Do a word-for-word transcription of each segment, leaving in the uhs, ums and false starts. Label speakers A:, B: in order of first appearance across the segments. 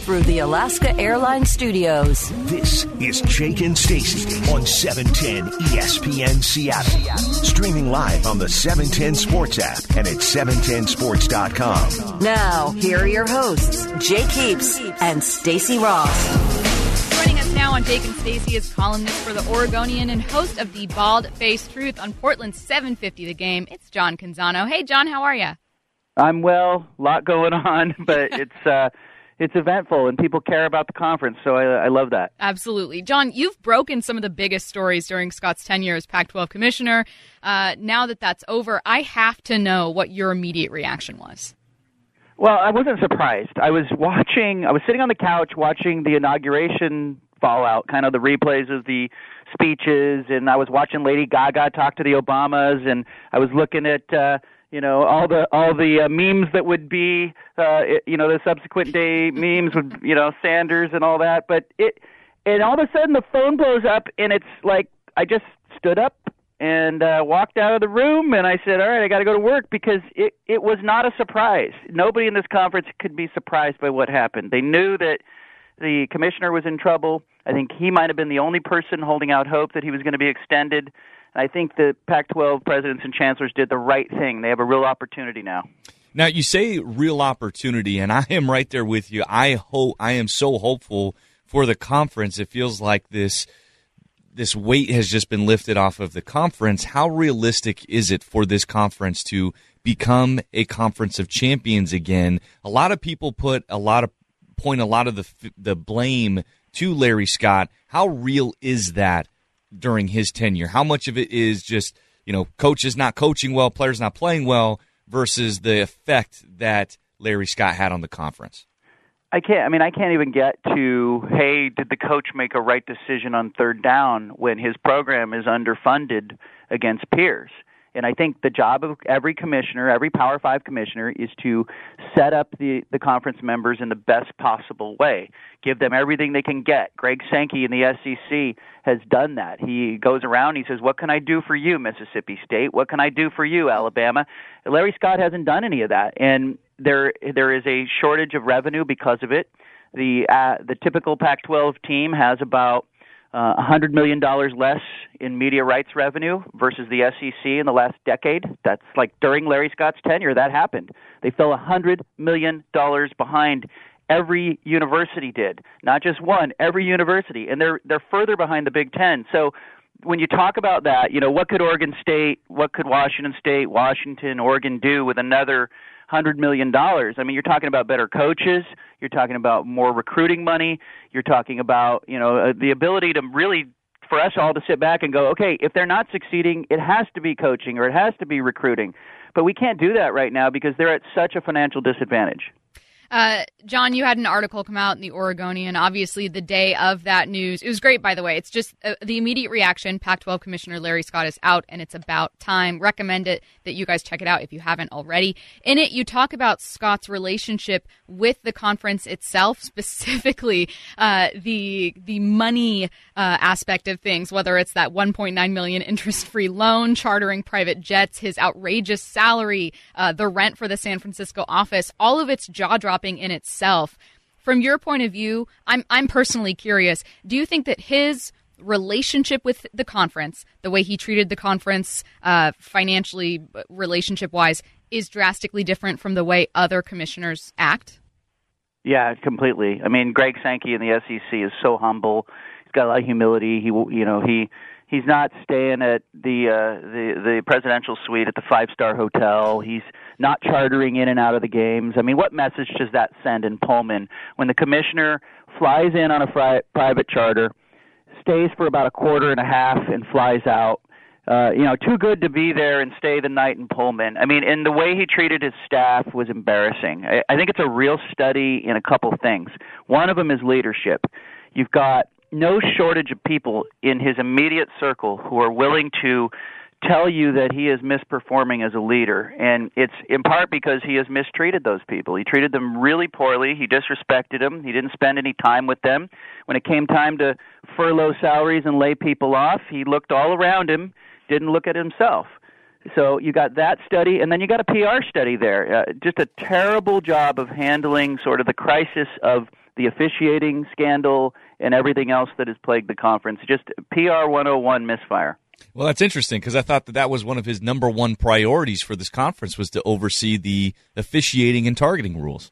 A: through the Alaska Airlines studios.
B: This is Jake and Stacey on seven ten E S P N Seattle. Streaming live on the seven ten Sports app and at seven ten sports dot com.
A: Now, here are your hosts, Jake Heaps and Stacey Ross.
C: Joining us now on Jake and Stacey is columnist for The Oregonian and host of the Bald Faced Truth on Portland's seven fifty The Game. It's John Canzano. Hey, John, how are you?
D: I'm well. A lot going on, but it's uh, it's eventful, and people care about the conference, so I, I love that.
C: Absolutely. John, you've broken some of the biggest stories during Scott's tenure as Pac twelve commissioner. Uh, now that that's over, I have to know what your immediate reaction was.
D: Well, I wasn't surprised. I was watching, I was sitting on the couch watching the inauguration fallout, kind of the replays of the speeches, and I was watching Lady Gaga talk to the Obamas, and I was looking at, uh, you know, all the all the uh, memes that would be, uh, it, you know, the subsequent day memes with, you know, Sanders and all that. But it, and all of a sudden the phone blows up, and it's like I just stood up and uh, walked out of the room, and I said, all right, I got to go to work, because it, it was not a surprise. Nobody in this conference could be surprised by what happened. They knew that the commissioner was in trouble. I think he might have been the only person holding out hope that he was going to be extended. I think the Pac twelve presidents and chancellors did the right thing. They have a real opportunity now.
E: Now, you say real opportunity, and I am right there with you. I hope I am so hopeful for the conference. It feels like this this weight has just been lifted off of the conference. How realistic is it for this conference to become a conference of champions again? A lot of people put a lot of point a lot of the the blame to Larry Scott. How real is that during his tenure? How much of it is just, you know, coaches not coaching well, players not playing well, versus the effect that Larry Scott had on the conference?
D: I can't, I mean, I can't even get to, hey, did the coach make a right decision on third down when his program is underfunded against peers? And I think the job of every commissioner, every Power Five commissioner, is to set up the, the conference members in the best possible way. Give them everything they can get. Greg Sankey in the S E C has done that. He goes around, he says, what can I do for you, Mississippi State? What can I do for you, Alabama? Larry Scott hasn't done any of that. And there there is a shortage of revenue because of it. The, uh, the typical Pac twelve team has about Uh, one hundred million dollars less in media rights revenue versus the S E C in the last decade. That's like during Larry Scott's tenure, that happened. They fell one hundred million dollars behind. Every university did, not just one, every university. And they're they're further behind the Big Ten. So when you talk about that, you know, what could Oregon State, what could Washington State, Washington, Oregon do with another one hundred million dollars? I mean, you're talking about better coaches. You're talking about more recruiting money. You're talking about, you know, uh, the ability to really, for us all to sit back and go, okay, if they're not succeeding, it has to be coaching or it has to be recruiting. But we can't do that right now because they're at such a financial disadvantage.
C: Uh, John, you had an article come out in the Oregonian, obviously the day of that news. It was great, by the way. It's just uh, the immediate reaction. Pac twelve Commissioner Larry Scott is out, and it's about time. Recommend it that you guys check it out if you haven't already. In it, you talk about Scott's relationship with the conference itself, specifically uh, the the money uh, aspect of things, whether it's that one point nine million dollars interest-free loan, chartering private jets, his outrageous salary, uh, the rent for the San Francisco office, all of it's jaw-dropping in itself. From your point of view, I'm I'm personally curious, do you think that his relationship with the conference, the way he treated the conference uh, financially, relationship-wise, is drastically different from the way other commissioners act?
D: Yeah, completely. I mean, Greg Sankey in the S E C is so humble. He's got a lot of humility. He, you know, he he's not staying at the uh, the the presidential suite at the five-star hotel. He's not chartering in and out of the games. I mean, what message does that send in Pullman when the commissioner flies in on a fri- private charter, stays for about a quarter and a half, and flies out? Uh, you know, too good to be there and stay the night in Pullman. I mean, and the way he treated his staff was embarrassing. I, I think it's a real study in a couple things. One of them is leadership. You've got no shortage of people in his immediate circle who are willing to tell you that he is misperforming as a leader. And it's in part because he has mistreated those people. He treated them really poorly. He disrespected them. He didn't spend any time with them. When it came time to furlough salaries and lay people off, he looked all around him, didn't look at himself. So you got that study, and then you got a P R study there. Uh, just a terrible job of handling sort of the crisis of the officiating scandal, and everything else that has plagued the conference. Just P R one oh one misfire.
E: Well, that's interesting because I thought that that was one of his number one priorities for this conference was to oversee the officiating and targeting rules.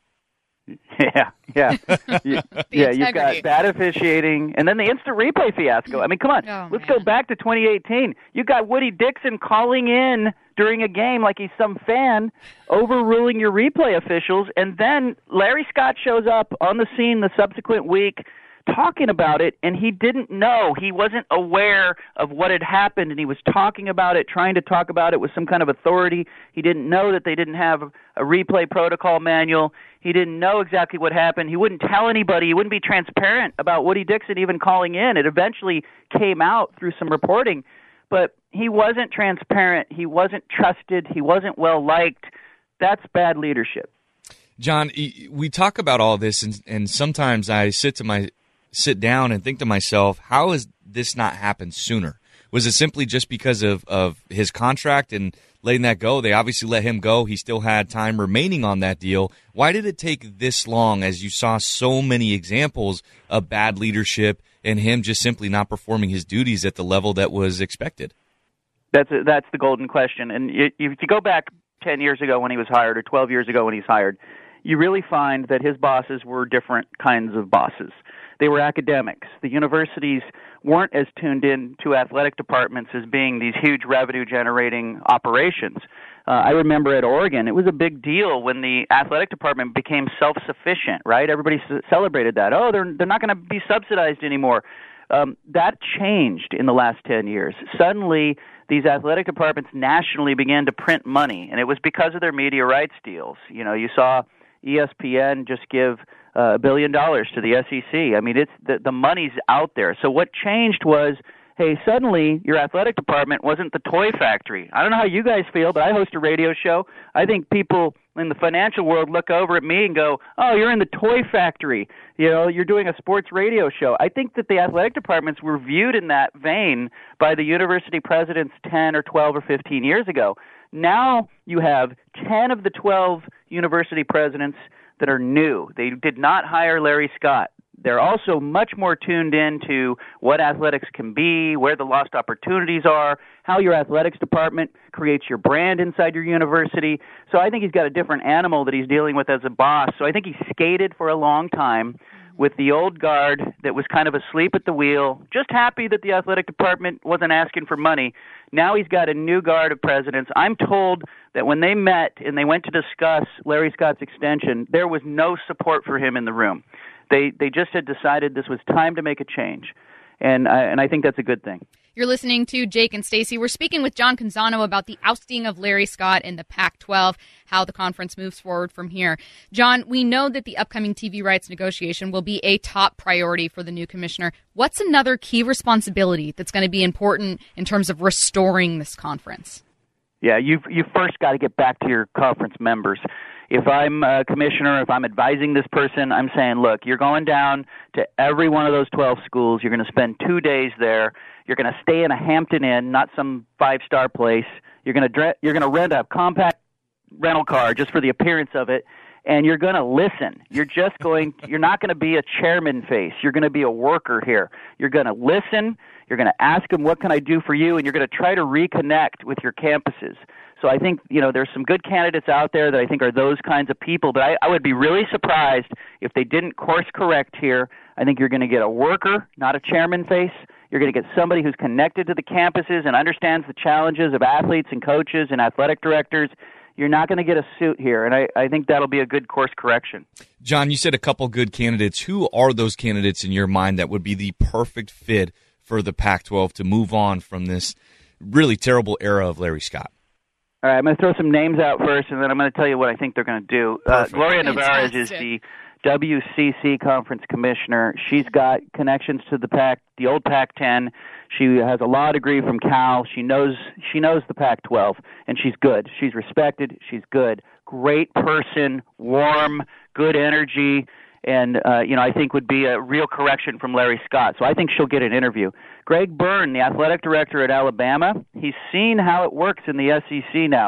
D: Yeah, yeah, you, yeah. You've got bad officiating, and then the instant replay fiasco. I mean, come on,
C: oh,
D: let's
C: man.
D: go back to twenty eighteen. You got Woody Dixon calling in during a game like he's some fan, overruling your replay officials, and then Larry Scott shows up on the scene the subsequent week talking about it, and he didn't know. He wasn't aware of what had happened, and he was talking about it, trying to talk about it with some kind of authority. He didn't know that they didn't have a replay protocol manual. He didn't know exactly what happened. He wouldn't tell anybody. He wouldn't be transparent about Woody Dixon even calling in. It eventually came out through some reporting, but he wasn't transparent. He wasn't trusted. He wasn't well-liked. That's bad leadership.
E: John, we talk about all this, and, and sometimes I sit to my sit down and think to myself, how has this not happened sooner? Was it simply just because of, of his contract and letting that go? They obviously let him go. He still had time remaining on that deal. Why did it take this long as you saw so many examples of bad leadership and him just simply not performing his duties at the level that was expected?
D: That's a, that's the golden question. And if you go back ten years ago when he was hired or twelve years ago when he's hired, you really find that his bosses were different kinds of bosses. They were academics. The universities weren't as tuned in to athletic departments as being these huge revenue-generating operations. Uh, I remember at Oregon, it was a big deal when the athletic department became self-sufficient, right? Everybody c- celebrated that. Oh, they're they're not going to be subsidized anymore. Um, that changed in the last ten years. Suddenly, these athletic departments nationally began to print money, and it was because of their media rights deals. You know, you saw E S P N just give uh, a billion dollars to the S E C. I mean, it's the, the money's out there. So what changed was, hey, suddenly your athletic department wasn't the toy factory. I don't know how you guys feel, but I host a radio show. I think people in the financial world look over at me and go, oh, you're in the toy factory. You know, you're doing a sports radio show. I think that the athletic departments were viewed in that vein by the university presidents ten or twelve or fifteen years ago. Now you have ten of the twelve university presidents that are new. They did not hire Larry Scott. They're also much more tuned in to what athletics can be, where the lost opportunities are, how your athletics department creates your brand inside your university. So I think he's got a different animal that he's dealing with as a boss. So I think he skated for a long time with the old guard that was kind of asleep at the wheel, just happy that the athletic department wasn't asking for money. Now he's got a new guard of presidents. I'm told that when they met and they went to discuss Larry Scott's extension, there was no support for him in the room. They they just had decided this was time to make a change, and I, and I think that's a good thing.
C: You're listening to Jake and Stacey. We're speaking with John Canzano about the ousting of Larry Scott in the Pac twelve, how the conference moves forward from here. John, we know that the upcoming T V rights negotiation will be a top priority for the new commissioner. What's another key responsibility that's going to be important in terms of restoring this conference?
D: Yeah, you've you first got to get back to your conference members. If I'm a commissioner, if I'm advising this person, I'm saying, look, you're going down to every one of those twelve schools. You're going to spend two days there. You're going to stay in a Hampton Inn, not some five-star place. You're going to dre- you're going to rent a compact rental car just for the appearance of it, and you're going to listen. You're just going. You're not going to be a chairman face. You're going to be a worker here. You're going to listen. You're going to ask them, what can I do for you? And you're going to try to reconnect with your campuses. So I think, you know, there's some good candidates out there that I think are those kinds of people. But I, I would be really surprised if they didn't course correct here. I think you're going to get a worker, not a chairman face. You're going to get somebody who's connected to the campuses and understands the challenges of athletes and coaches and athletic directors. You're not going to get a suit here, and I, I think that'll be a good course correction.
E: John, you said a couple good candidates. Who are those candidates in your mind that would be the perfect fit for the Pac twelve to move on from this really terrible era of Larry Scott?
D: All right, I'm going to throw some names out first, and then I'm going to tell you what I think they're going to do. Uh, Gloria Nevarez is the W C C conference commissioner. She's got connections to the Pac, the old Pac ten. She has a law degree from Cal. She knows she knows the Pac twelve, and she's good. She's respected. She's good. Great person, warm, good energy, and uh, you know I think would be a real correction from Larry Scott. So I think she'll get an interview. Greg Byrne, the athletic director at Alabama, he's seen how it works in the S E C now.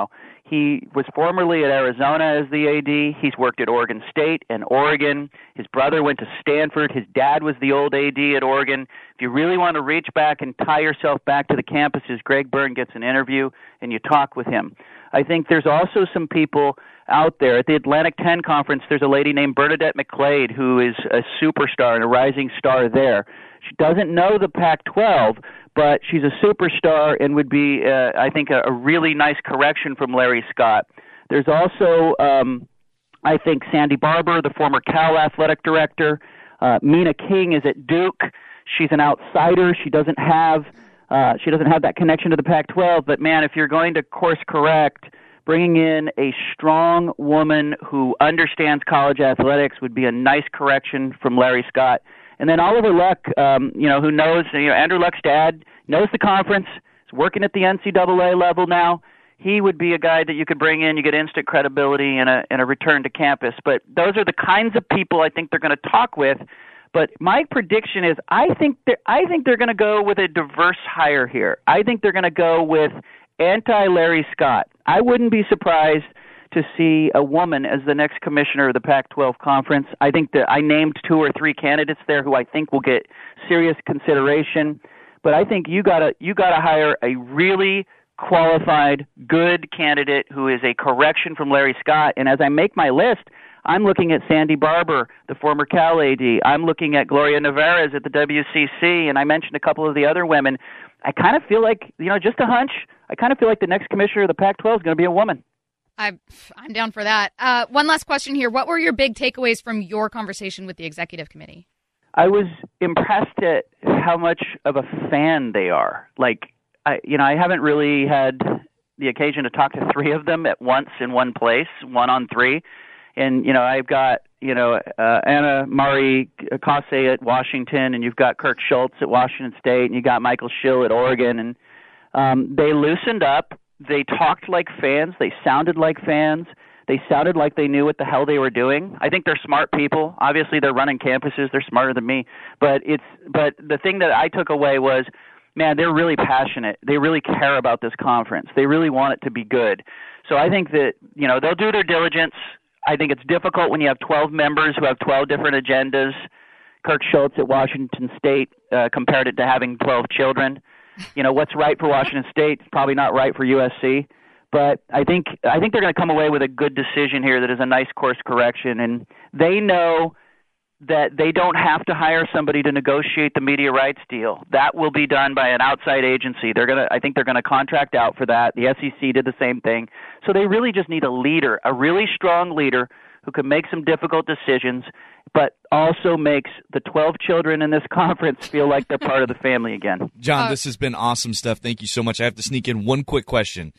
D: He was formerly at Arizona as the A D. He's worked at Oregon State and Oregon. His brother went to Stanford. His dad was the old A D at Oregon. If you really want to reach back and tie yourself back to the campuses, Greg Byrne gets an interview and you talk with him. I think there's also some people out there. At the Atlantic ten Conference, there's a lady named Bernadette McLeod who is a superstar and a rising star there. She doesn't know the Pac twelve, but she's a superstar and would be, uh, I think, a, a really nice correction from Larry Scott. There's also, um, I think, Sandy Barber, the former Cal athletic director. Uh, Mina King is at Duke. She's an outsider. She doesn't have uh, she doesn't have that connection to the Pac twelve. But man, if you're going to course correct, bringing in a strong woman who understands college athletics would be a nice correction from Larry Scott. And then Oliver Luck, um, you know, who knows, you know, Andrew Luck's dad knows the conference, is working at the N C double A level now. He would be a guy that you could bring in. You get instant credibility and a, and a return to campus. But those are the kinds of people I think they're going to talk with. But my prediction is I think they're, I think they're going to go with a diverse hire here. I think they're going to go with anti-Larry Scott. I wouldn't be surprised to see a woman as the next commissioner of the Pac twelve conference. I think that I named two or three candidates there who I think will get serious consideration. But I think you gotta you gotta hire a really qualified, good candidate who is a correction from Larry Scott. And as I make my list, I'm looking at Sandy Barber, the former Cal A D. I'm looking at Gloria Nevarez at the W C C, and I mentioned a couple of the other women. I kind of feel like, you know, just a hunch, I kind of feel like the next commissioner of the Pac twelve is going to be a woman.
C: I, I'm down for that. Uh, one last question here. What were your big takeaways from your conversation with the executive committee?
D: I was impressed at how much of a fan they are. Like, I, you know, I haven't really had the occasion to talk to three of them at once in one place, one on three. And, you know, I've got, you know, uh, Anna Marie Kase at Washington, and you've got Kirk Schultz at Washington State, and you got Michael Schill at Oregon. And um, they loosened up. They talked like fans. They sounded like fans. They sounded like they knew what the hell they were doing. I think they're smart people. Obviously, they're running campuses. They're smarter than me. But it's but the thing that I took away was, man, they're really passionate. They really care about this conference. They really want it to be good. So I think that, you know, they'll do their diligence. I think it's difficult when you have twelve members who have twelve different agendas. Kirk Schultz at Washington State uh, compared it to having twelve children. You know, what's right for Washington State is probably not right for U S C. But I think I think they're going to come away with a good decision here that is a nice course correction. And they know that they don't have to hire somebody to negotiate the media rights deal. That will be done by an outside agency. They're going to, I think they're going to contract out for that. The S E C did the same thing. So they really just need a leader, a really strong leader who can make some difficult decisions, but also makes the twelve children in this conference feel like they're part of the family again.
E: John, this has been awesome stuff. Thank you so much. I have to sneak in one quick question.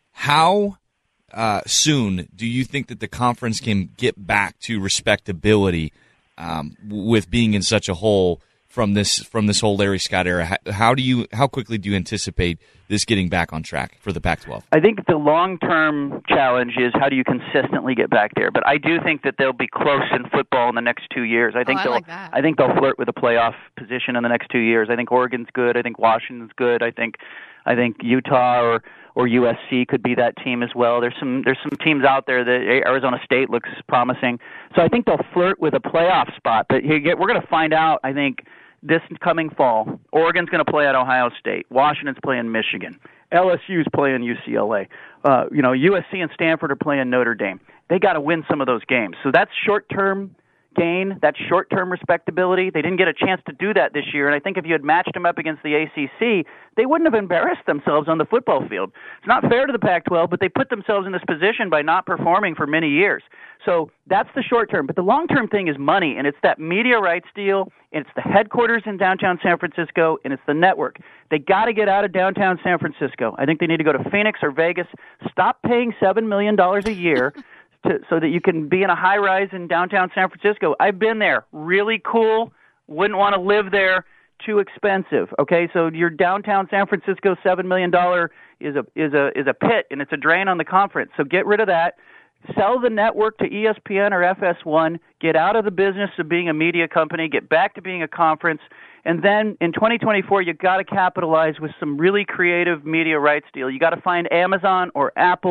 E: How uh, soon do you think that the conference can get back to respectability um, with being in such a hole from this from this whole Larry Scott era? How, how do you how quickly do you anticipate this getting back on track for the Pac twelve?
D: I think the long-term challenge is how do you consistently get back there. But I do think that they'll be close in football in the next two years. I think
C: oh, I
D: they'll
C: like that.
D: I think they'll flirt with a playoff position in the next two years. I think Oregon's good. I think Washington's good. I think I think Utah or or U S C could be that team as well. There's some there's some teams out there that Arizona State looks promising. So I think they'll flirt with a playoff spot. But we're going to find out, I think, this coming fall. Oregon's going to play at Ohio State. Washington's playing Michigan. L S U's playing U C L A. Uh, you know, U S C and Stanford are playing Notre Dame. They got to win some of those games. So that's short-term gain, that's short-term respectability. They didn't get a chance to do that this year, and I think if you had matched them up against the A C C, they wouldn't have embarrassed themselves on the football field. It's not fair to the Pac twelve, but they put themselves in this position by not performing for many years. So that's the short-term. But the long-term thing is money, and it's that media rights deal, and it's the headquarters in downtown San Francisco, and it's the network. They got to get out of downtown San Francisco. I think they need to go to Phoenix or Vegas. Stop paying seven million dollars a year To, so that you can be in a high-rise in downtown San Francisco. I've been there. Really cool. Wouldn't want to live there. Too expensive. Okay, so your downtown San Francisco seven million dollars is a is a is a pit, and it's a drain on the conference. So get rid of that. Sell the network to E S P N or F S one. Get out of the business of being a media company. Get back to being a conference. And then in twenty twenty-four, you got to capitalize with some really creative media rights deal. You got to find Amazon or Apple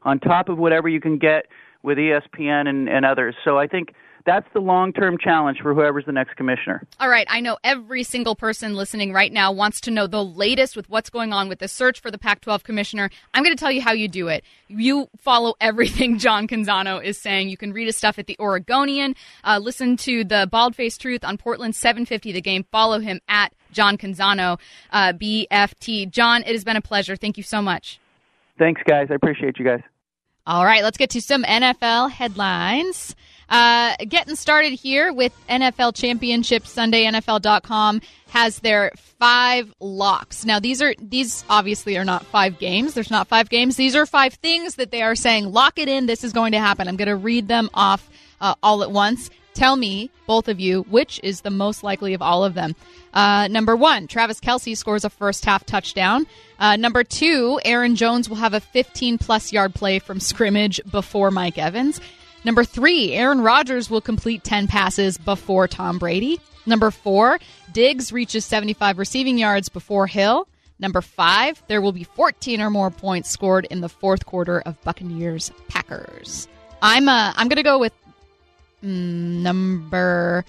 D: on top of whatever you can get with E S P N and, and others. So I think that's the long-term challenge for whoever's the next commissioner.
C: All right, I know every single person listening right now wants to know the latest with what's going on with the search for the Pac twelve commissioner. I'm going to tell you how you do it. You follow everything John Canzano is saying. You can read his stuff at the Oregonian. Uh, listen to the Bald-Faced Truth on Portland seven fifty The Game. Follow him at John Canzano, uh, B F T. John, it has been a pleasure. Thank you so much.
D: Thanks, guys. I appreciate you guys.
C: All right, let's get to some N F L headlines. Uh, getting started here with N F L Championship Sunday. N F L dot com has their five locks. Now, these are these obviously are not five games. There's not five games. These are five things that they are saying, lock it in, this is going to happen. I'm going to read them off uh, all at once. Tell me, both of you, which is the most likely of all of them. Uh, number one, Travis Kelce scores a first-half touchdown. Uh, number two, Aaron Jones will have a fifteen-plus yard play from scrimmage before Mike Evans. Number three, Aaron Rodgers will complete ten passes before Tom Brady. Number four, Diggs reaches seventy-five receiving yards before Hill. Number five, there will be fourteen or more points scored in the fourth quarter of Buccaneers Packers. I'm uh, I'm going to go with mm, number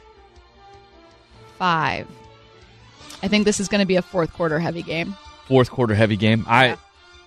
C: five. I think this is going to be a fourth quarter heavy game.
E: Fourth quarter heavy game. I
C: Yeah.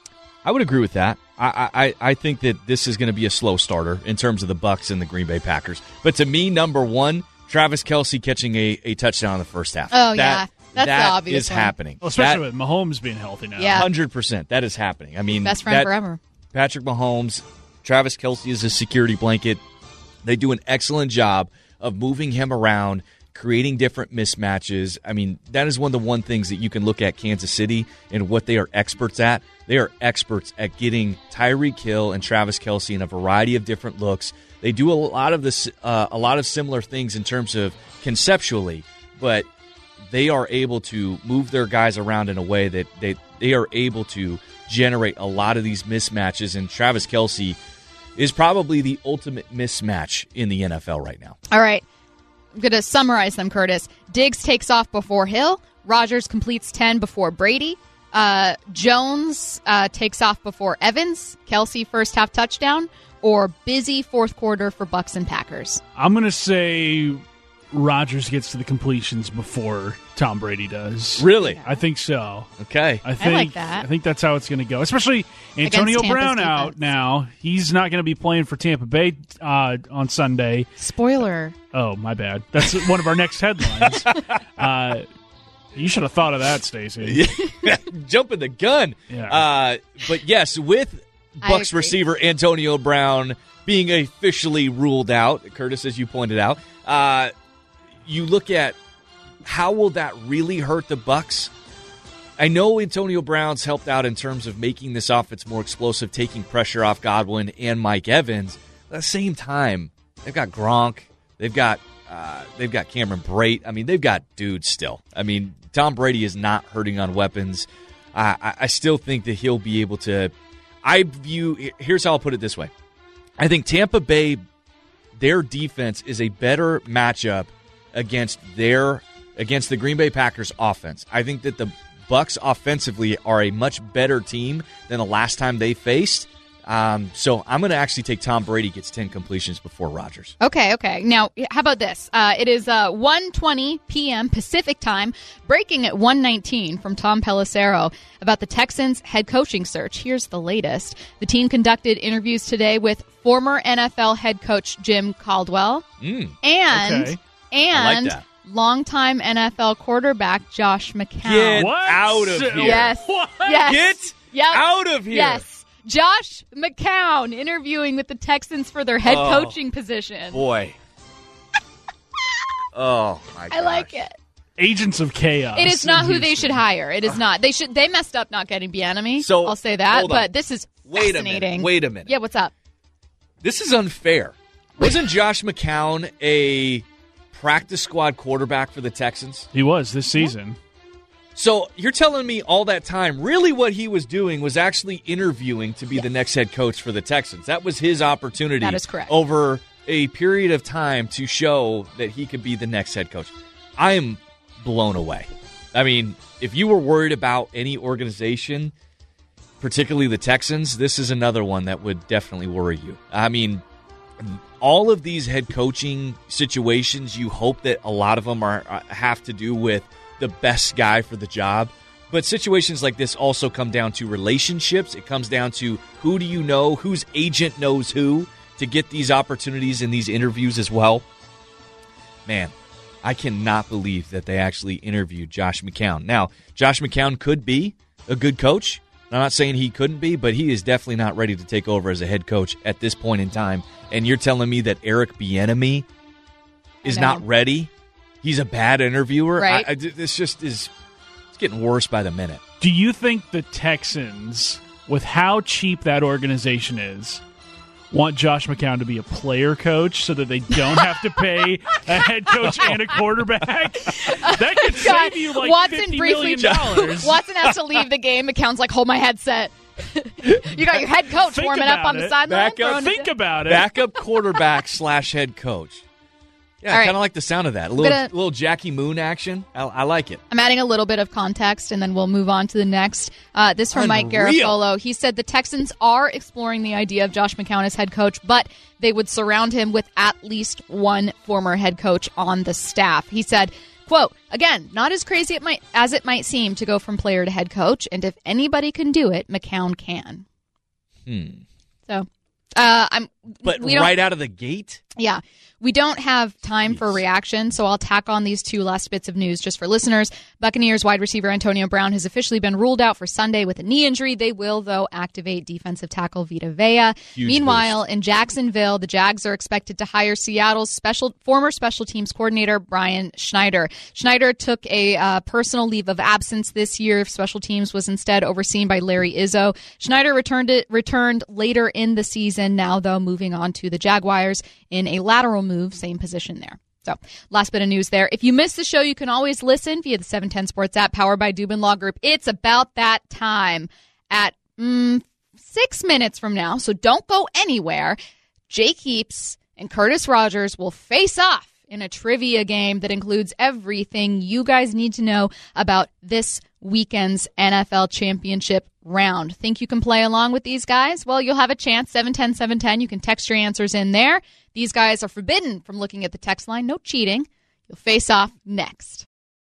E: I would agree with that. I, I, I think that this is going to be a slow starter in terms of the Bucs and the Green Bay Packers. But to me, number one, Travis Kelce catching a, a touchdown in the first half.
C: Oh,
E: that,
C: yeah. That's
E: that
C: the obvious
E: is
C: one.
E: happening.
F: Well, especially
E: that,
F: with Mahomes being healthy now.
C: Yeah.
E: one hundred percent. That is happening. I mean,
C: Best friend
E: that,
C: forever.
E: Patrick Mahomes, Travis Kelce is a security blanket. They do an excellent job of moving him around, creating different mismatches. I mean, that is one of the one things that you can look at Kansas City and what they are experts at. They are experts at getting Tyreek Hill and Travis Kelce in a variety of different looks. They do a lot of this, uh, a lot of similar things in terms of conceptually, but they are able to move their guys around in a way that they they are able to generate a lot of these mismatches. And Travis Kelce is probably the ultimate mismatch in the N F L right now.
C: All right. I'm going to summarize them, Curtis. Diggs takes off before Hill. Rodgers completes ten before Brady. Uh, Jones uh, takes off before Evans. Kelce first half touchdown. Or busy fourth quarter for Bucs and Packers.
F: I'm going to say Rodgers gets to the completions before Tom Brady does.
E: Really?
F: I think so.
E: Okay.
F: I think
C: like that.
F: I think that's how it's going to go. Especially Antonio
C: Tampa's
F: Brown
C: defense.
F: out now. He's not going to be playing for Tampa Bay uh, on Sunday.
C: Spoiler.
F: Oh, my bad. That's one of our next headlines. Uh, you should have thought of that, Stacey.
E: Jumping the gun.
F: Yeah.
E: Uh, but yes, with
C: I
E: Bucs
C: agree.
E: receiver Antonio Brown being officially ruled out, Curtis, as you pointed out, uh, you look at how will that really hurt the Bucs? I know Antonio Brown's helped out in terms of making this offense more explosive, taking pressure off Godwin and Mike Evans. But at the same time, they've got Gronk, they've got uh, they've got Cameron Brate. I mean, they've got dudes still. I mean, Tom Brady is not hurting on weapons. Uh, I, I still think that he'll be able to. I view. Here's how I'll put it this way. I think Tampa Bay, their defense is a better matchup against their against the Green Bay Packers offense. I think that the Bucs offensively are a much better team than the last time they faced. Um, so I'm going to actually take Tom Brady gets ten completions before Rodgers.
C: Okay, okay. Now, how about this? Uh, it is uh, one twenty p.m. Pacific time, breaking at one nineteen from Tom Pelissero about the Texans' head coaching search. Here's the latest. The team conducted interviews today with former N F L head coach Jim Caldwell
E: Mm,
C: and
F: Okay.
C: and
E: I like that.
C: longtime N F L quarterback Josh McCown.
E: Get
F: What?
E: out of here.
C: Yes.
F: What?
C: Yes.
E: Get
C: Yep.
E: out of here.
C: Yes. Josh McCown interviewing with the Texans for their head
E: Oh.
C: coaching position.
E: Boy. Oh, my
C: I like
E: gosh.
C: it.
F: Agents of Chaos.
C: It is not
F: in
C: who they
F: Houston.
C: should hire. It is not. They should. They messed up not getting Bieniemy.
E: So,
C: I'll say that.
E: hold on.
C: But this is
E: Wait a
C: fascinating.
E: minute. Wait a minute.
C: Yeah. What's up?
E: This is unfair. Wasn't Josh McCown a practice squad quarterback for the Texans?
F: He was this season.
E: So you're telling me all that time, really what he was doing was actually interviewing to be the next head coach for the Texans. That was his opportunity.
C: That is correct.
E: Over a period of time to show that he could be the next head coach. I am blown away. I mean, if you were worried about any organization particularly the Texans, this is another one that would definitely worry you. I mean, all of these head coaching situations, you hope that a lot of them are have to do with the best guy for the job. But situations like this also come down to relationships. It comes down to who do you know, whose agent knows who to get these opportunities in these interviews as well. Man, I cannot believe that they actually interviewed Josh McCown. Now, Josh McCown could be a good coach. I'm not saying he couldn't be, but he is definitely not ready to take over as a head coach at this point in time. And you're telling me that Eric Bieniemy is not ready? He's a bad interviewer?
C: Right.
E: I, I, this just is it's getting worse by the minute.
F: Do you think the Texans, with how cheap that organization is, want Josh McCown to be a player coach so that they don't have to pay a head coach and a quarterback? That could
C: God,
F: save you like
C: Watson
F: fifty
C: briefly,
F: million dollars.
C: Watson has to leave the game. McCown's like, hold my headset. You got your head coach
F: Think
C: warming up
F: about
C: on the
F: it.
C: sideline.
E: Back up,
C: throwing
F: Think
C: it-
F: about it.
E: Backup quarterback slash head coach. Yeah,
C: All
E: I
C: right.
E: kind of like the sound of that. A little,
C: Gonna-
E: little Jackie Moon action. I, I like it.
C: I'm adding a little bit of context, and then we'll move on to the next. Uh, this from Mike
E: Unreal.
C: Garafolo. He said the Texans are exploring the idea of Josh McCown as head coach, but they would surround him with at least one former head coach on the staff. He said, quote, again, not as crazy it might, as it might seem to go from player to head coach, and if anybody can do it, McCown can.
E: Hmm.
C: So, uh, I'm.
E: But
C: we don't-
E: right out of the gate?
C: Yeah. We don't have time for
E: Jeez.
C: reaction, so I'll tack on these two last bits of news just for listeners. Buccaneers wide receiver Antonio Brown has officially been ruled out for Sunday with a knee injury. They will, though, activate defensive tackle Vita Vea.
E: Huge
C: Meanwhile, in Jacksonville, the Jags are expected to hire Seattle's special former special teams coordinator Brian Schneider. Schneider took a uh, personal leave of absence this year. Special teams was instead overseen by Larry Izzo. Schneider returned it, returned later in the season, now, though, moving on to the Jaguars in a lateral move, same position there. So, last bit of news there. If you missed the show, you can always listen via the seven ten Sports app powered by Dubin Law Group. It's about that time at mm, six minutes from now, so don't go anywhere. Jake Heaps and Curtis Rogers will face off in a trivia game that includes everything you guys need to know about this weekend's N F L championship round. Think you can play along with these guys? Well, you'll have a chance. seven ten seven ten. You can text your answers in there. These guys are forbidden from looking at the text line. No cheating. You'll face off next.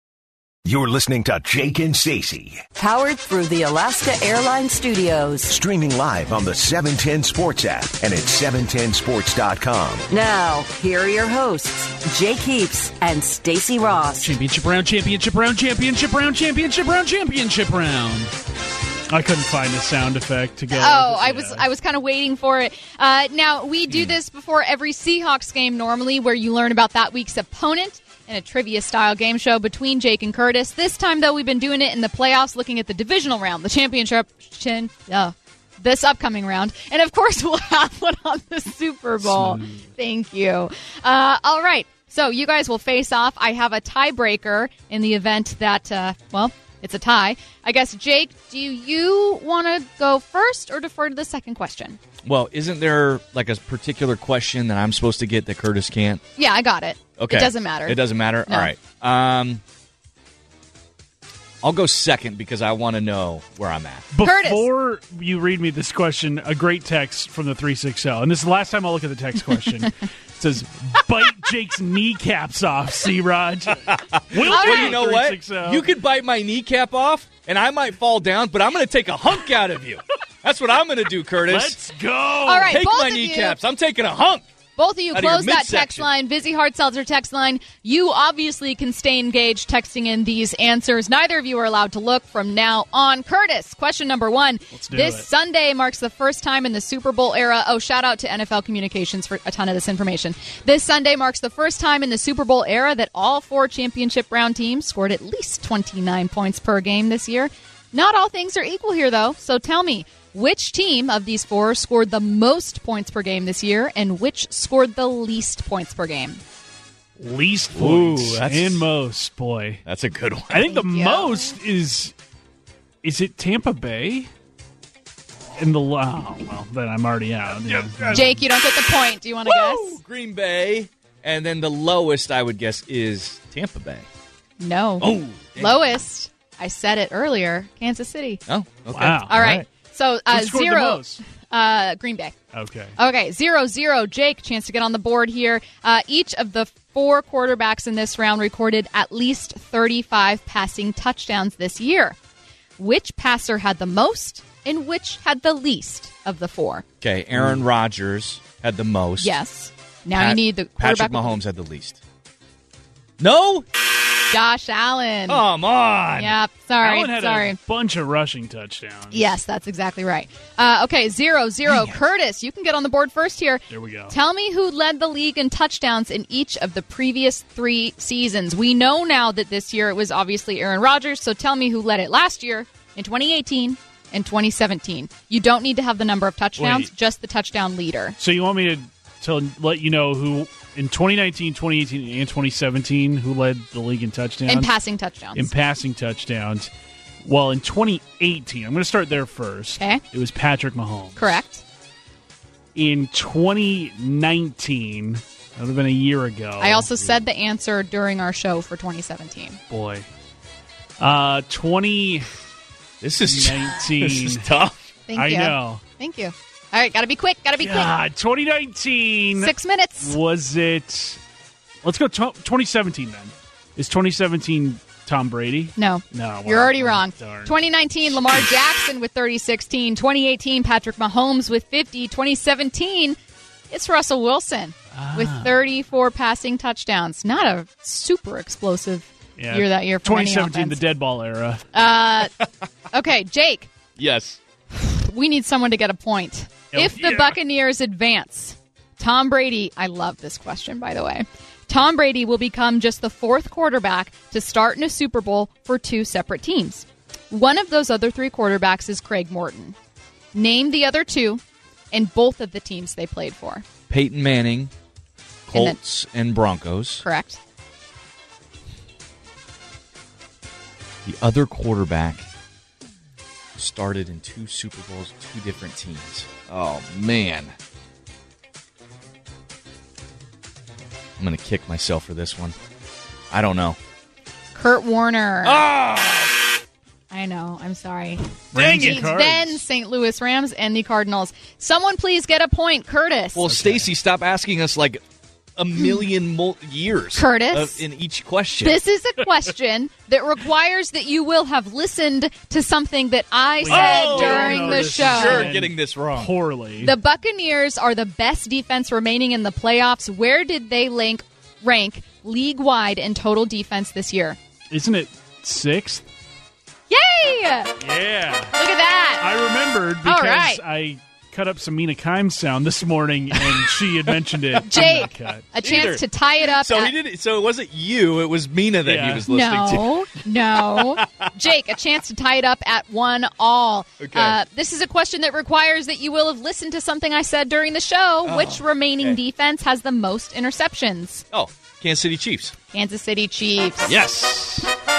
B: You're listening to Jake and Stacey.
A: Powered through the Alaska Airlines Studios.
B: Streaming live on the seven ten Sports app and at seven ten sports dot com.
A: Now, here are your hosts, Jake Heaps and Stacey Ross.
F: Championship round, championship round, championship round, championship round, championship round. I couldn't find a sound effect to go.
C: Oh, I was I was kind of waiting for it. Uh, now, we do this before every Seahawks game normally, where you learn about that week's opponent in a trivia-style game show between Jake and Curtis. This time, though, we've been doing it in the playoffs, looking at the divisional round, the championship, chin, uh, this upcoming round. And, of course, we'll have one on the Super Bowl.
F: Smooth.
C: Thank you. Uh, all right, so you guys will face off. I have a tiebreaker in the event that, uh, well, it's a tie. I guess, Jake, do you want to go first or defer to the second question?
E: Well, isn't there like a particular question that I'm supposed to get that Curtis can't?
C: Yeah, I got it.
E: Okay.
C: It doesn't matter.
E: It doesn't matter?
C: No.
E: All right. Um, I'll go second because I want to know where I'm at.
F: Before you read me this question, a great text from the three six zero. And this is the last time I'll look at the text question. It says, bite Jake's kneecaps off, C-Rod. Will
E: Well, you know what?
F: three six zero.
E: You could bite my kneecap off, and I might fall down, but I'm going to take a hunk out of you. That's what I'm going to do, Curtis.
F: Let's go.
C: All right,
E: Take
C: both
E: my
C: of you-
E: kneecaps. I'm taking a hunk.
C: Both of you
E: Out of your
C: close that text
E: midsection.
C: line. Vizzy Hard Seltzer text line. You obviously can stay engaged texting in these answers. Neither of you are allowed to look from now on. Curtis, question number one.
F: Let's do
C: this
F: it.
C: Sunday marks the first time in the Super Bowl era. Oh, shout out to N F L Communications for a ton of this information. This Sunday marks the first time in the Super Bowl era that all four championship round teams scored at least twenty-nine points per game this year. Not all things are equal here, though. So tell me, which team of these four scored the most points per game this year, and which scored the least points per game?
F: Least
E: Ooh,
F: points
E: that's-
F: and most, boy.
E: That's a good one.
F: I think the
C: Thank you.
F: most is, is it Tampa Bay? In the, oh, well, then I'm already out. Yeah.
C: Jake, you don't get the point. Do you want to
E: Woo!
C: guess?
E: Green Bay. And then the lowest, I would guess, is Tampa Bay.
C: No.
E: Oh, dang.
C: Lowest. I said it earlier. Kansas City.
E: Oh, okay.
F: Wow.
C: All right. So uh,
F: Who scored the
C: zero.
F: most?
C: Uh, Green Bay.
F: Okay.
C: Okay, zero zero. Jake, chance to get on the board here. Uh, each of the four quarterbacks in this round recorded at least thirty-five passing touchdowns this year. Which passer had the most and which had the least of the four?
E: Okay, Aaron Rodgers had the most.
C: Yes. Now
E: Pat-
C: you need the quarterback.
E: Patrick Mahomes had the least. No?
C: Josh Allen.
E: Come on.
C: Yep. Sorry.
F: Allen had
C: Sorry.
F: a bunch of rushing touchdowns.
C: Yes, that's exactly right. Uh, okay, zero zero. Curtis, you can get on the board first here.
F: There we go.
C: Tell me who led the league in touchdowns in each of the previous three seasons. We know now that this year it was obviously Aaron Rodgers, so tell me who led it last year in twenty eighteen and twenty seventeen. You don't need to have the number of touchdowns,
F: Wait.
C: just the touchdown leader.
F: So you want me to, to let you know who in twenty nineteen, twenty eighteen, and twenty seventeen who led the league in touchdowns?
C: In passing touchdowns.
F: In passing touchdowns. Well, in twenty eighteen, I'm going to start there first.
C: Okay.
F: It was Patrick Mahomes.
C: Correct.
F: In twenty nineteen, that would have been a year ago.
C: I also said the answer during our show for twenty seventeen.
F: Boy. Uh, twenty
E: This is,
F: nineteen.
E: this is tough.
C: Thank
F: I
C: you.
F: know.
C: Thank you. All right, got to be quick. Got to be
F: God, twenty nineteen.
C: quick. Six minutes.
F: Was it? Let's go to twenty seventeen then. Is twenty seventeen Tom Brady?
C: No.
F: No.
C: You're
F: wow.
C: already wrong.
F: Darn.
C: twenty nineteen, Lamar Jackson with thirty sixteen. twenty eighteen, Patrick Mahomes with fifty. twenty seventeen, it's Russell Wilson with thirty-four passing touchdowns. Not a super explosive
F: Yeah.
C: year that year for
F: twenty
C: any
F: seventeen, the
C: offense.
F: dead ball era.
C: Uh, okay, Jake,
E: Yes.
C: we need someone to get a point.
F: Oh,
C: If the
F: yeah.
C: Buccaneers advance, Tom Brady, I love this question, by the way. Tom Brady will become just the fourth quarterback to start in a Super Bowl for two separate teams. One of those other three quarterbacks is Craig Morton. Name the other two and both of the teams they played for.
E: Peyton Manning,
C: And then-
E: Colts, and Broncos.
C: Correct?
E: The other quarterback started in two Super Bowls, two different teams. Oh, man. I'm going to kick myself for this one. I don't know.
C: Kurt Warner.
E: Oh!
C: I know. I'm sorry.
F: Dang
C: He's
F: it, Cards.
C: then Saint Louis Rams and the Cardinals. Someone please get a point. Curtis.
E: Well, Stacy, stop asking us like a million mo- years
C: Curtis?
E: of, in each question.
C: This is a question that requires that you will have listened to something that I said
E: Oh,
C: during
F: no,
C: the
F: this is
C: show.
E: Sure,
F: And
E: getting this wrong.
F: Poorly.
C: The Buccaneers are the best defense remaining in the playoffs. Where did they rank, rank league-wide in total defense this year?
F: Isn't it sixth?
C: Yay!
F: Yeah.
C: Look at that.
F: I remembered
C: All
F: because
C: right.
F: I cut up some Mina Kimes sound this morning, and she had mentioned it. in
C: Jake,
F: that cut.
C: a chance
E: Either.
C: to tie it up.
E: So
C: at-
E: he didn't. So it wasn't you. It was Mina that
F: Yeah.
E: he was listening to.
C: No, no. Jake, a chance to tie it up at one all.
E: Okay.
C: Uh, this is a question that requires that you will have listened to something I said during the show. Which remaining
E: okay.
C: defense has the most interceptions?
E: Oh, Kansas City Chiefs.
C: Kansas City Chiefs.
E: Yes.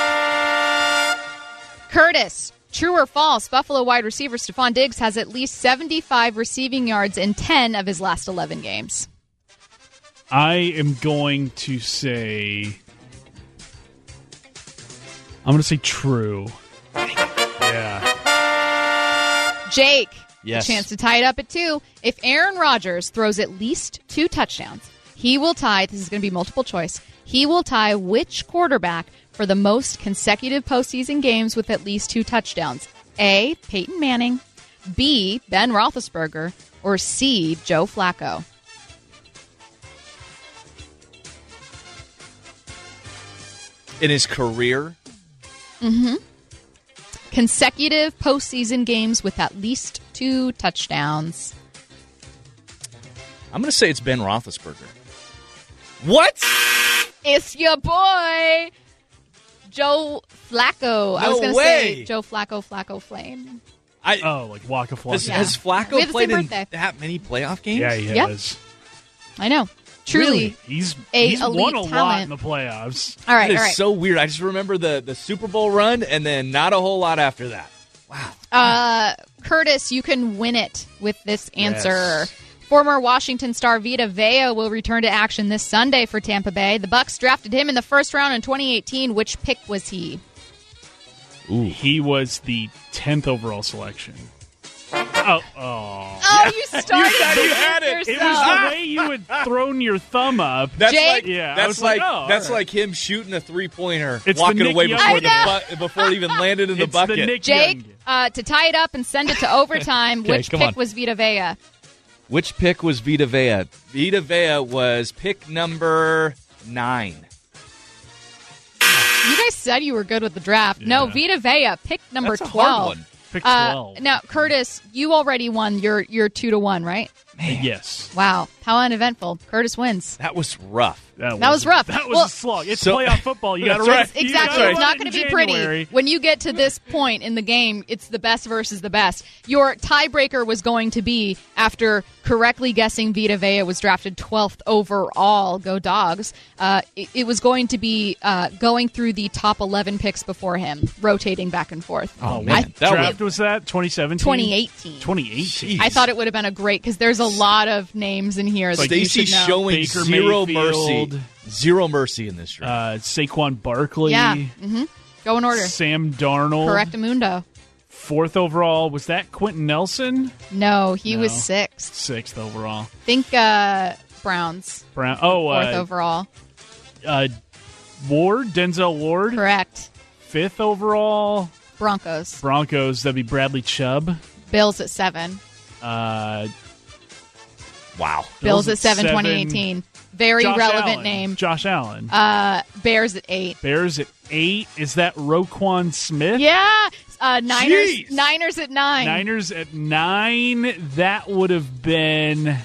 C: Curtis, true or false, Buffalo wide receiver Stephon Diggs has at least seventy-five receiving yards in ten of his last eleven games.
F: I am going to say. I'm going to say true. Yeah.
C: Jake,
E: Yes.
C: a chance to tie it up at two. If Aaron Rodgers throws at least two touchdowns, he will tie, this is going to be multiple choice, he will tie which quarterback for the most consecutive postseason games with at least two touchdowns? A, Peyton Manning, B, Ben Roethlisberger, or C, Joe Flacco?
E: In his career,
C: Consecutive postseason games with at least two touchdowns.
E: I'm going to say it's Ben Roethlisberger. What?
C: It's your boy, Joe Flacco. I was
E: No
C: going to
E: way.
C: say Joe Flacco, Flacco Flame.
E: I,
F: Oh, like Waka Flocka.
E: has,
C: Yeah.
E: has Flacco
C: We have the
E: played
C: same
E: in
C: birthday.
E: that many playoff games?
F: Yeah, he
C: Yeah.
F: has.
C: I know. Truly.
F: Really? He's,
C: a
F: he's won
C: elite
F: a lot
C: talent.
F: in the playoffs.
C: All right,
E: That is
C: all right.
E: so weird. I just remember the, the Super Bowl run and then not a whole lot after that. Wow.
C: Uh, Curtis, you can win it with this answer.
F: Yes.
C: Former Washington star Vita Vea will return to action this Sunday for Tampa Bay. The Bucks drafted him in the first round in twenty eighteen. Which pick was he?
F: He was the tenth overall selection. Oh, oh.
C: Oh, you started
E: you
C: with
E: had it.
F: It
C: yourself.
F: was the way you had thrown your thumb up.
E: That's
C: Jake?
E: like
F: Yeah, I
E: that's
F: was
E: like,
F: like, oh,
E: that's
F: all right.
E: like him shooting a three pointer,
F: It's
E: walking
F: the Nick
E: away
F: Young
E: before the
C: I
E: bu- before it even landed in the
F: It's
E: bucket.
F: the Nick
C: Jake,
F: Young.
C: uh, to tie it up and send it to overtime,
E: Okay,
C: which
E: come
C: pick
E: on.
C: was Vita Vea?
E: Which pick was Vita Vea? Vita Vea was pick number nine.
C: You guys said you were good with the draft. No,
F: Yeah.
C: Vita Vea, pick number
E: That's a hard
C: twelve.
E: one.
F: Pick
C: Uh,
F: twelve.
C: now, Curtis, you already won your your two to one, right?
F: Yes.
C: Wow, how uneventful! Curtis wins.
E: That was rough.
F: That,
C: That was rough.
F: That was
C: Well-
F: a slog. It's
E: So-
F: playoff football. You got to
E: That's
F: run.
E: right.
F: you
C: Exactly.
F: gotta
C: It's
F: run
C: not
F: it
C: going
F: in
C: to be
F: January.
C: pretty. When you get to this point in the game, it's the best versus the best. Your tiebreaker was going to be, after correctly guessing Vita Vea was drafted twelfth overall, go Dogs, uh, it, it was going to be uh, going through the top eleven picks before him, rotating back and forth.
E: Oh,
C: I-
E: man. That
F: draft
E: was,
F: was that? twenty seventeen?
C: twenty eighteen.
F: twenty eighteen.
C: I thought it would have been a great, because there's a lot of names in here that you
E: Stacey
C: should know.
E: showing
F: Baker
E: zero
F: Mayfield.
E: mercy. Zero mercy in this draft.
F: Uh, Saquon Barkley.
C: Yeah. Mm-hmm. Go in order.
F: Sam Darnold.
C: Correctamundo.
F: Fourth overall. Was that Quentin Nelson?
C: No, he
F: No.
C: was sixth.
F: Sixth overall.
C: Think uh, Browns.
F: Brown. Oh,
C: Fourth
F: uh,
C: overall.
F: uh, Ward. Denzel Ward.
C: Correct.
F: Fifth overall.
C: Broncos.
F: Broncos. That'd be Bradley Chubb.
C: Bills at seven.
F: Uh,
E: wow.
C: Bills, at seven,
F: seven.
C: twenty eighteen. Very
F: Josh
C: relevant
F: Allen.
C: name.
F: Josh Allen.
C: Uh, Bears at eight.
F: Bears at eight. Is that Roquan Smith?
C: Yeah. Uh, Niners.
E: Jeez.
C: Niners at nine.
F: Niners at nine. That would have been.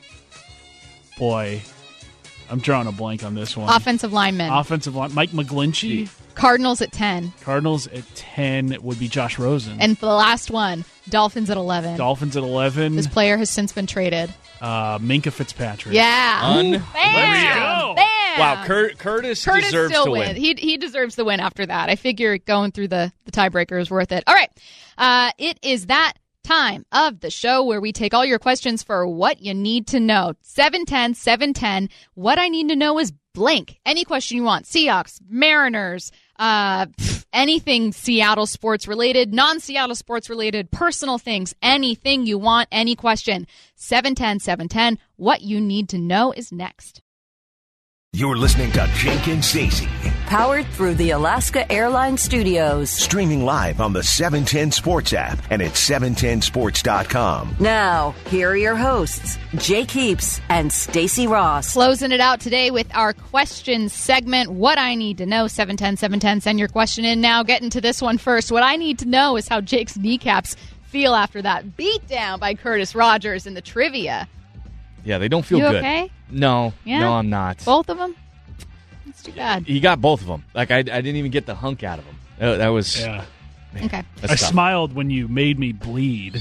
F: Boy, I'm drawing a blank on this one.
C: Offensive lineman.
F: Offensive line. Mike McGlinchey.
C: Cardinals at ten.
F: Cardinals at ten would be Josh Rosen.
C: And for the last one, Dolphins at eleven.
F: Dolphins at eleven.
C: This player has since been traded.
F: Uh, Minka Fitzpatrick.
C: Yeah.
E: Un-
C: Bam.
F: There we go.
C: Bam.
E: Wow, Cur- Curtis,
C: Curtis
E: deserves
C: still
E: to
C: wins.
E: win.
C: He he deserves the win after that. I figure going through the, the tiebreaker is worth it. All right. Uh, it is that time of the show where we take all your questions for what you need to know. seven ten, seven ten. What I need to know is blank. Any question you want. Seahawks, Mariners, uh, pff, anything Seattle sports related, non-Seattle sports related, personal things, anything you want, any question. seven ten, seven ten. What you need to know is next.
B: You're listening to Jake and Stacey,
A: Powered through the Alaska Airlines Studios.
B: streaming live on the seven ten Sports app and at seven ten sports dot com.
A: Now, here are your hosts, Jake Heaps and Stacey Ross.
C: Closing it out today with our question segment. What I need to know, seven ten, seven ten. Send your question in now. Getting to this one first. What I need to know is how Jake's kneecaps feel after that beatdown by Curtis Rogers in the trivia.
E: Yeah, they don't feel
C: You
E: good.
C: okay?
E: No,
C: Yeah?
E: no, I'm not.
C: Both of them? That's too bad.
E: He got both of them. Like I, I didn't even get the hunk out of them. Uh, that was.
F: Yeah.
C: Okay.
E: That's
F: I
E: tough.
F: smiled when you made me bleed,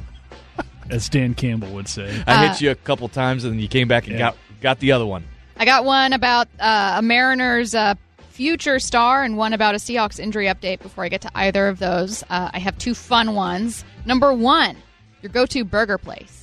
F: as Dan Campbell would say.
E: I
C: Uh,
E: hit you a couple times, and then you came back and
F: Yeah.
E: got got the other one.
C: I got one about uh, a Mariners uh, future star and one about a Seahawks injury update before I get to either of those. Uh, I have two fun ones. Number one, your go-to burger place.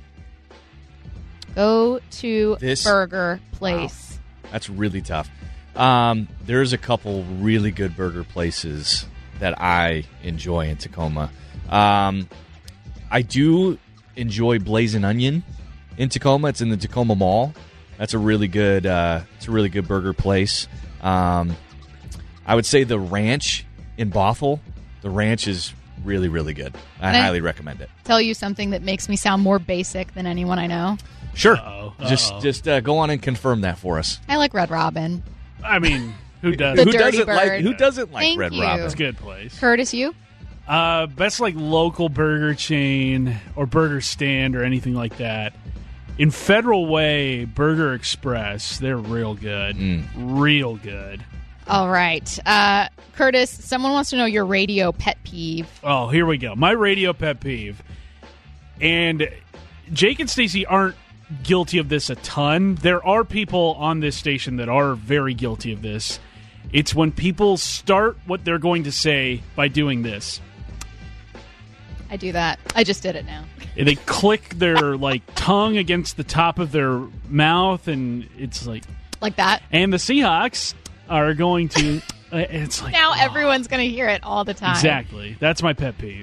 C: Go to
E: This-
C: burger place.
E: That's really tough. Um, there's a couple really good burger places that I enjoy in Tacoma. Um, I do enjoy Blazing Onion in Tacoma. It's in the Tacoma Mall. That's a really good. Uh, it's a really good burger place. Um, I would say the Ranch in Bothell. The Ranch is really, really good. I
C: And I-
E: highly recommend it.
C: Tell you something that makes me sound more basic than anyone I know.
E: Sure.
F: Uh-oh.
E: Just,
F: Uh-oh.
E: just uh, go on and confirm that for us.
C: I like Red Robin.
F: I mean, who does?
C: The
E: who
C: Dirty
E: doesn't like?
C: Bird.
E: Who doesn't like
C: Thank
E: Red
C: you.
E: Robin?
F: It's a good place.
C: Curtis, you?
F: Uh, best like local burger chain or burger stand or anything like that. In Federal Way, Burger Express, they're real good.
E: Mm.
F: Real good.
C: All right. Uh, Curtis, someone wants to know your radio pet peeve.
F: Oh, here we go. My radio pet peeve. And Jake and Stacey aren't guilty of this a ton. There are people on this station that are very guilty of this. It's when people start what they're going to say by doing this.
C: I do that. I just did it now.
F: They click their like tongue against the top of their mouth, and it's like,
C: Like that.
F: and the Seahawks are going to. uh, It's like
C: Now
F: oh,
C: everyone's going to hear it all the time.
F: exactly. That's my pet peeve.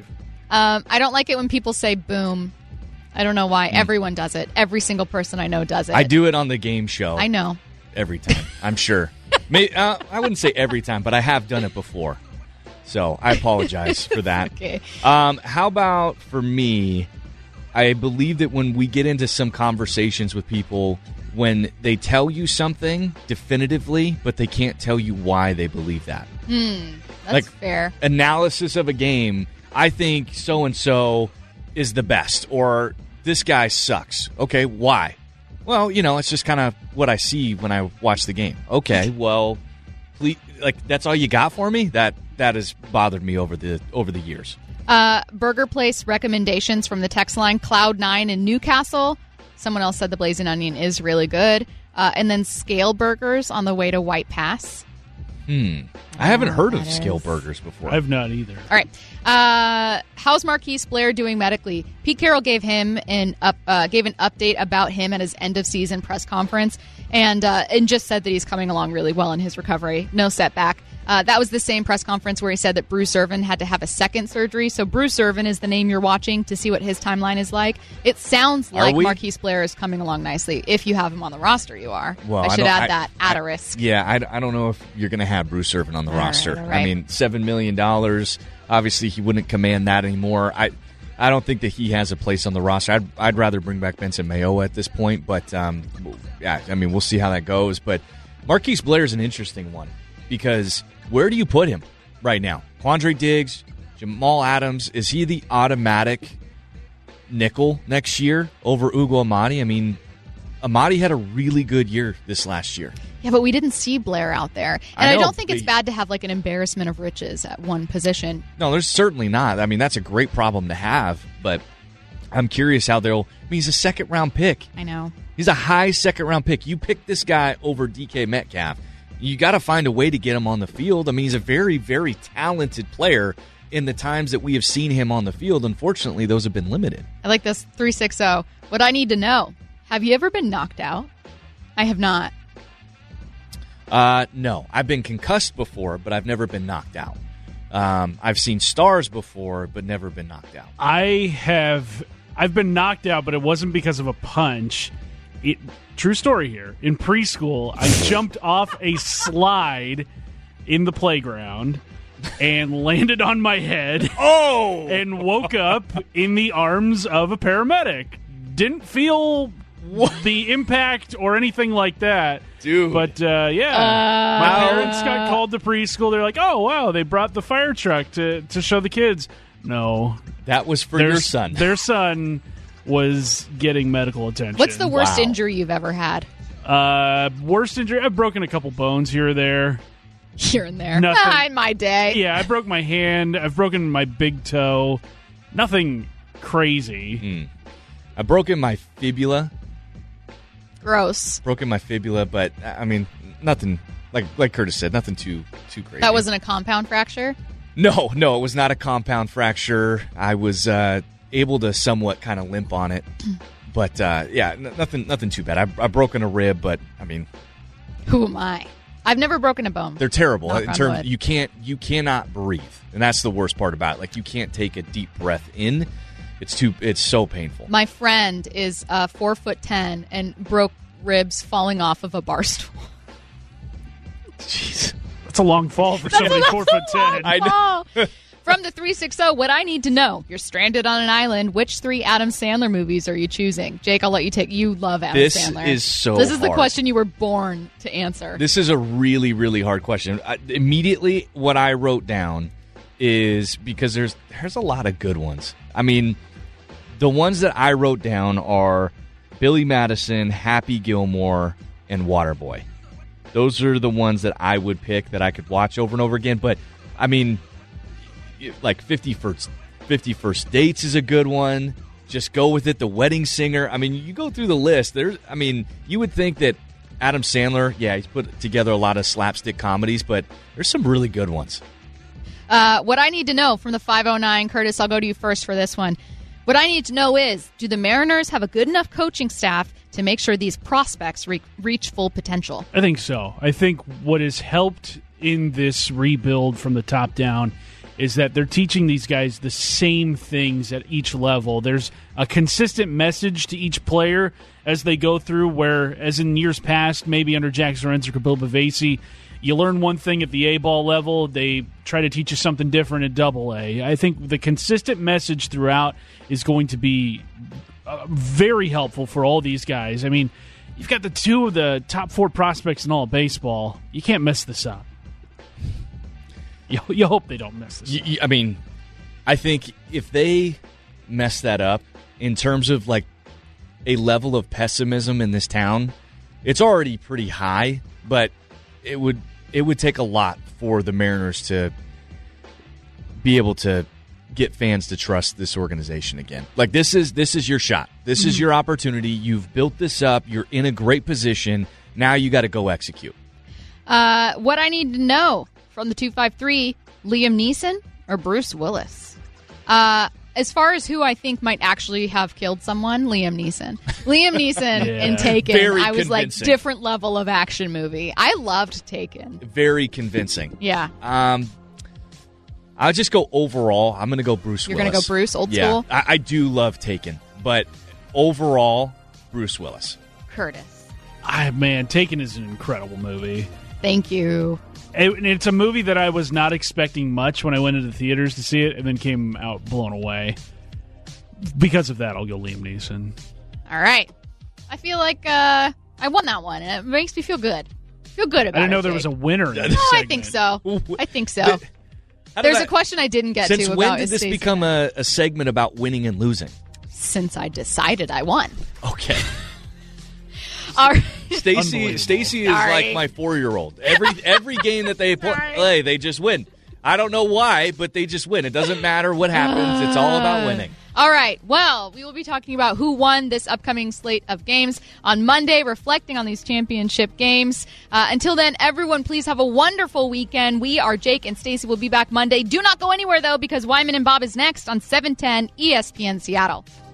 C: Um, I don't like it when people say boom. I don't know why. Mm. Everyone does it. Every single person I know does it.
E: I do it on the game show.
C: I know.
E: Every time, I'm sure. May, uh, I wouldn't say every time, but I have done it before. So I apologize for that.
C: Okay.
E: Um, how about for me, I believe that when we get into some conversations with people, when they tell you something definitively, but they can't tell you why they believe that.
C: Hmm. That's
E: like,
C: fair.
E: Analysis of a game, I think so-and-so is the best, or this guy sucks. Okay, why? Well, you know, it's just kind of what I see when I watch the game. Okay, well, please, like that's all you got for me? That that has bothered me over the over the years.
C: Uh, burger place recommendations from the text line: Cloud Nine in Newcastle. Someone else said the Blazing Onion is really good, uh, and then Scale Burgers on the way to White Pass.
E: Hmm. I haven't heard of
C: that
E: Scale
C: is.
E: Burgers before.
F: I've not either.
C: All right. Uh, how's Marquise Blair doing medically? Pete Carroll gave him an up, uh, gave an update about him at his end of season press conference, and uh, and just said that he's coming along really well in his recovery. No setback. Uh, that was the same press conference where he said that Bruce Irvin had to have a second surgery. So Bruce Irvin is the name you're watching to see what his timeline is like. It sounds
E: Are
C: like
E: we?
C: Marquise Blair is coming along nicely. If you have him on the roster, you are.
E: Well,
C: I
E: I
C: should
E: don't-
C: add
E: I-
C: that at
E: I-
C: a risk.
E: Yeah, I, I don't know if you're going to have Bruce Irvin on the
C: All
E: roster.
C: right, all right.
E: I mean, seven million dollars, obviously he wouldn't command that anymore. I I don't think that he has a place on the roster. I'd, I'd rather bring back Benson Mayowa at this point, but um, yeah, I mean, we'll see how that goes. But Marquise Blair is an interesting one because where do you put him right now? Quandre Diggs, Jamal Adams, is he the automatic nickel next year over Ugo Amadi? I mean, Amadi had a really good year this last year.
C: Yeah, but we didn't see Blair out there. And
E: I
C: I,
E: know,
C: don't think it's
E: but-
C: bad to have like an embarrassment of riches at one position.
E: No, there's certainly not. I mean, that's a great problem to have, but I'm curious how they'll... I mean, he's a second-round pick.
C: I know.
E: He's a high second-round pick. You pick this guy over D K Metcalf. You got to find a way to get him on the field. I mean, he's a very, very talented player. In the times that we have seen him on the field, unfortunately, those have been limited.
C: I like this three sixty. What I need to know. Have you ever been knocked out? I have not.
E: Uh, no, I've been concussed before, but I've never been knocked out. Um, I've seen stars before, but never been knocked out.
F: I have. I've been knocked out, but it wasn't because of a punch. It, true story here. In preschool, I jumped off a slide in the playground and landed on my head.
E: Oh!
F: And woke up in the arms of a paramedic. Didn't feel the impact or anything like that.
E: Dude.
F: But, uh, yeah.
C: Uh,
F: my parents got called to preschool. They're like, oh, wow, they brought the fire truck to, to show the kids. No.
E: That was for
F: Their-
E: your son.
F: Their son was getting medical attention.
C: What's the worst
E: Wow.
C: injury you've ever had?
F: Uh, worst injury? I've broken a couple bones here or there.
C: Here and there.
F: Nothing.
C: Ah, in my day.
F: Yeah, I broke my hand. I've broken my big toe. Nothing crazy.
E: Mm. I've broken my fibula.
C: Gross.
E: Broken my fibula, but, I mean, nothing, like like Curtis said, nothing too too crazy.
C: That wasn't a compound fracture?
E: No, no, it was not a compound fracture. I was uh, able to somewhat kind of limp on it. But, uh, yeah, n- nothing nothing too bad. I, I've broken a rib, but, I mean...
C: Who am I? I've never broken a bone.
E: They're terrible.
C: Knock
E: in
C: on
E: terms,
C: wood.
E: you can't you cannot breathe, and that's the worst part about it. Like you can't take a deep breath in. It's too. It's so painful.
C: My friend is uh, four foot ten and broke ribs falling off of a bar stool.
E: Jeez.
F: That's a long fall for somebody four foot ten.
E: I know.
C: Oh. From the three sixty, what I need to know. You're stranded on an island. Which three Adam Sandler movies are you choosing? Jake, I'll let you take. You love Adam
E: This
C: Sandler.
E: is so
C: This is the
E: hard.
C: question you were born to answer.
E: This is a really really hard question. I, immediately, what I wrote down is because there's there's a lot of good ones. I mean, the ones that I wrote down are Billy Madison, Happy Gilmore, and Waterboy. Those are the ones that I would pick that I could watch over and over again. But I mean, like fifty First, fifty First Dates is a good one. Just go with it. The Wedding Singer. I mean, you go through the list. There's, I mean, you would think that Adam Sandler, yeah, he's put together a lot of slapstick comedies, but there's some really good ones.
C: Uh, what I need to know from the five oh nine, Curtis, I'll go to you first for this one. What I need to know is, do the Mariners have a good enough coaching staff to make sure these prospects re- reach full potential?
F: I think so. I think what has helped in this rebuild from the top down is that they're teaching these guys the same things at each level. There's a consistent message to each player as they go through, where, as in years past, maybe under Jack Zarentz or Kabil Bavasi, you learn one thing at the A-ball level, they try to teach you something different at double A. I think the consistent message throughout is going to be uh, very helpful for all these guys. I mean, you've got the two of the top four prospects in all of baseball. You can't mess this up. You, you hope they don't mess this
E: you,
F: up.
E: You, I mean, I think if they mess that up in terms of like a level of pessimism in this town, it's already pretty high, but it would it would take a lot for the Mariners to be able to get fans to trust this organization again. Like this is this is your shot. This mm-hmm. is your opportunity. You've built this up. You're in a great position. Now you got to go execute.
C: Uh, what I need to know from the two five three, Liam Neeson or Bruce Willis? Uh, as far as who I think might actually have killed someone, Liam Neeson. Liam Neeson yeah. in Taken,
E: Very
C: I was like,
E: convincing.
C: different level of action movie. I loved Taken.
E: Very convincing.
C: Yeah.
E: Um, I'll just go overall. I'm going to go Bruce
C: You're
E: Willis.
C: You're going to go Bruce, old
E: yeah,
C: school?
E: I, I do love Taken, but overall, Bruce Willis.
C: Curtis.
F: Ah, man, Taken is an incredible movie.
C: Thank you.
F: It, it's a movie that I was not expecting much when I went into the theaters to see it, and then came out blown away. Because of that, I'll go Liam Neeson.
C: All right. I feel like uh, I won that one, and it makes me feel good. Feel good about it.
F: I didn't know
C: it,
F: there
C: Jake.
F: was a winner in this
C: No,
F: segment.
C: I think so. I think so.
E: How did
C: There's
E: I-
C: a question I didn't get
E: Since
C: to
E: when
C: about
E: did this
C: Stacey.
E: become a, a segment about winning and losing?
C: Since I decided I won.
E: Okay.
C: All right.
E: Stacy
F: Unbelievable.
E: Stacy is
C: Sorry.
E: like my four-year-old. Every every game that they play,
C: Sorry.
E: they just win. I don't know why, but they just win. It doesn't matter what happens. It's all about winning.
C: All right. Well, we will be talking about who won this upcoming slate of games on Monday, reflecting on these championship games. Uh, until then, everyone, please have a wonderful weekend. We are Jake and Stacy. Will be back Monday. Do not go anywhere, though, because Wyman and Bob is next on seven ten E S P N Seattle.